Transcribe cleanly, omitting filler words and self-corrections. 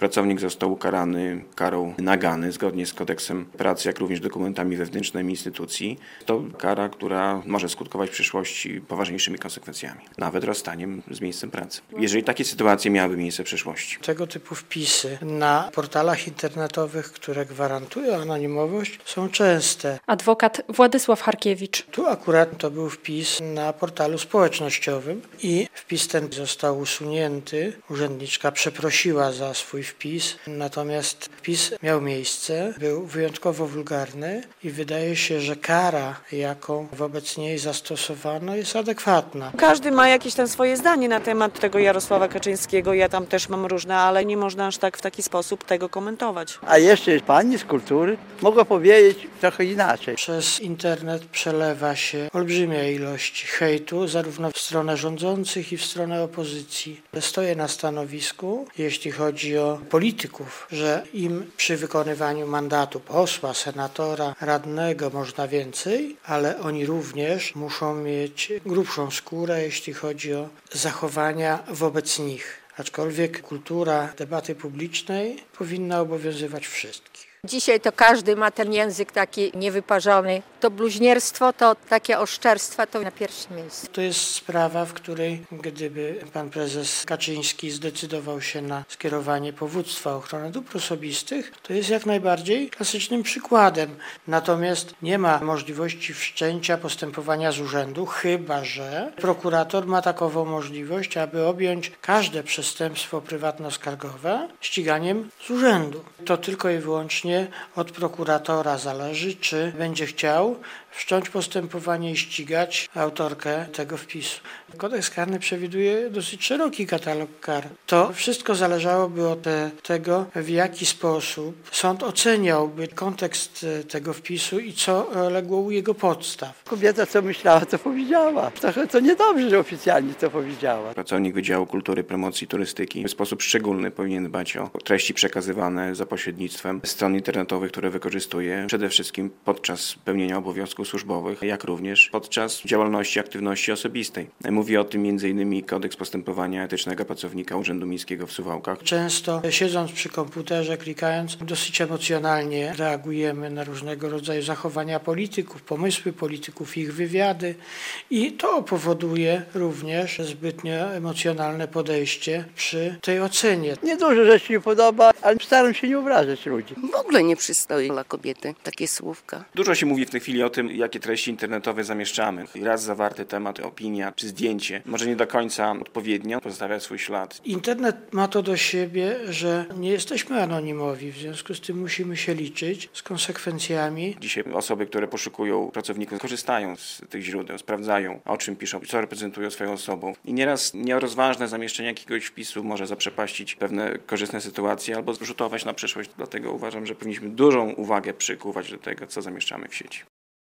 pracownik został ukarany karą nagany zgodnie z kodeksem pracy, jak również dokumentami wewnętrznymi instytucji. To kara, która może skutkować w przyszłości poważniejszymi konsekwencjami, nawet rozstaniem z miejscem pracy. Jeżeli takie sytuacje miałyby miejsce w przyszłości. Tego typu wpisy na portalach internetowych, które gwarantują anonimowość, są częste. Adwokat Władysław Harkiewicz. Tu akurat to był wpis na portalu społecznościowym i wpis ten został usunięty. Urzędniczka przeprosiła za swój wpis, natomiast wpis miał miejsce, był wyjątkowo wulgarny i wydaje się, że kara, jaką wobec niej zastosowano, jest adekwatna. Każdy ma jakieś tam swoje zdanie na temat tego Jarosława Kaczyńskiego. Ja tam też mam różne, ale nie można aż tak w taki sposób tego komentować. A jeszcze pani z kultury mogła powiedzieć trochę inaczej. Przez internet przelewa się olbrzymia ilość hejtu, zarówno w stronę rządzących i w stronę opozycji. Stoję na stanowisku, jeśli chodzi o polityków, że im przy wykonywaniu mandatu posła, senatora, radnego można więcej, ale oni również muszą mieć grubszą skórę, jeśli chodzi o zachowania wobec nich. Aczkolwiek kultura debaty publicznej powinna obowiązywać wszystkich. Dzisiaj to każdy ma ten język taki niewyparzony. To bluźnierstwo, to takie oszczerstwa to na pierwszym miejscu. To jest sprawa, w której gdyby pan prezes Kaczyński zdecydował się na skierowanie powództwa o ochronę dóbr osobistych, to jest jak najbardziej klasycznym przykładem. Natomiast nie ma możliwości wszczęcia postępowania z urzędu, chyba że prokurator ma takową możliwość, aby objąć każde przestępstwo prywatno-skargowe ściganiem z urzędu. To tylko i wyłącznie od prokuratora zależy, czy będzie chciał wszcząć postępowanie i ścigać autorkę tego wpisu. Kodeks karny przewiduje dosyć szeroki katalog kar. To wszystko zależałoby od tego, w jaki sposób sąd oceniałby kontekst tego wpisu i co legło u jego podstaw. Kobieta co myślała, to powiedziała. Trochę to niedobrze, że oficjalnie to powiedziała. Pracownik Wydziału Kultury, Promocji i Turystyki w sposób szczególny powinien dbać o treści przekazywane za pośrednictwem stron internetowych, które wykorzystuje przede wszystkim podczas pełnienia obowiązków służbowych, jak również podczas działalności, aktywności osobistej. Mówi o tym m.in. Kodeks postępowania etycznego pracownika Urzędu Miejskiego w Suwałkach. Często siedząc przy komputerze, klikając, dosyć emocjonalnie reagujemy na różnego rodzaju zachowania polityków, pomysły polityków, ich wywiady i to powoduje również zbytnio emocjonalne podejście przy tej ocenie. Niedużo rzeczy nie podoba, ale staram się nie obrażać ludzi. W ogóle nie przystoi dla kobiety takie słówka. Dużo się mówi w tej chwili o tym, jakie treści internetowe zamieszczamy. Raz zawarty temat, opinia czy zdjęcie, może nie do końca odpowiednio, pozostawia swój ślad. Internet ma to do siebie, że nie jesteśmy anonimowi, w związku z tym musimy się liczyć z konsekwencjami. Dzisiaj osoby, które poszukują pracowników, korzystają z tych źródeł, sprawdzają, o czym piszą, co reprezentują swoją osobą. I nieraz nierozważne zamieszczenie jakiegoś wpisu może zaprzepaścić pewne korzystne sytuacje albo zrzutować na przyszłość. Dlatego uważam, że powinniśmy dużą uwagę przykuwać do tego, co zamieszczamy w sieci.